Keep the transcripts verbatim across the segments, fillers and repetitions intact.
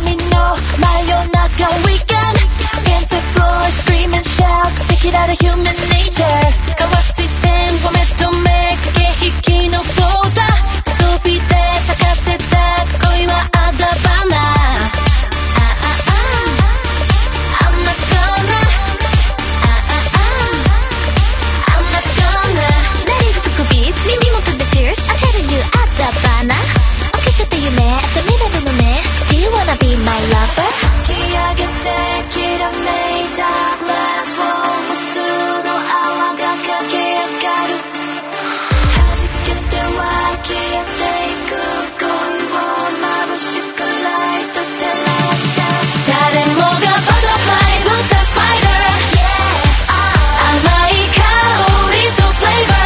みの真夜中 Weekend Dance the floor scream and shout 赤裸々 human nature 交わす視線を目と目駆け引きのボーダー遊びで咲かせた恋はあだ花Cheers, I tell you あだ花追っかけて夢朝見れるのね Do you wanna be my lover? 突き上げてきらめいたグラスを無数の泡が駆け上がる弾けては消えていく恋を眩しくライト照らした誰もが Butterfly with the spider Yeah 甘い香りと Flavor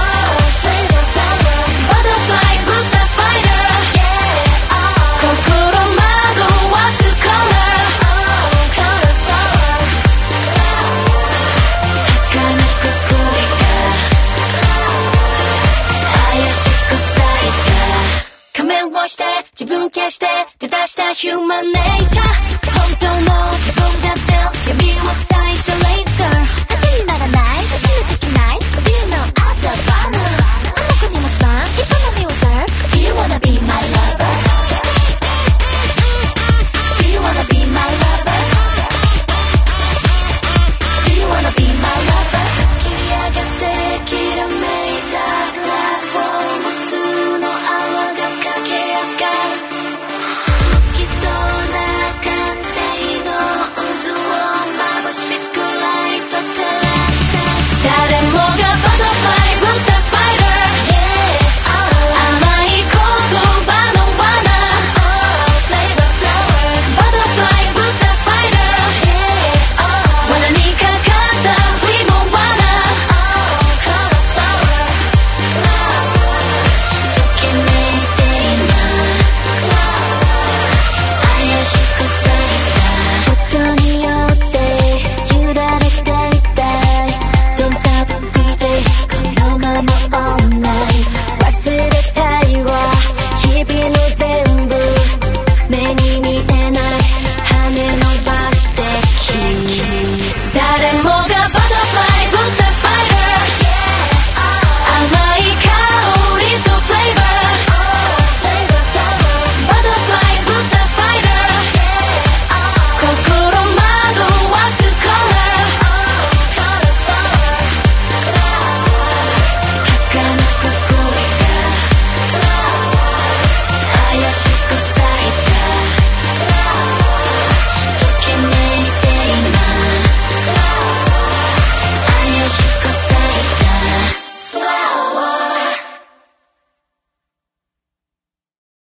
して自分消して出だしたヒューマンネイチャー本当の自分がダンス闇を裂いたら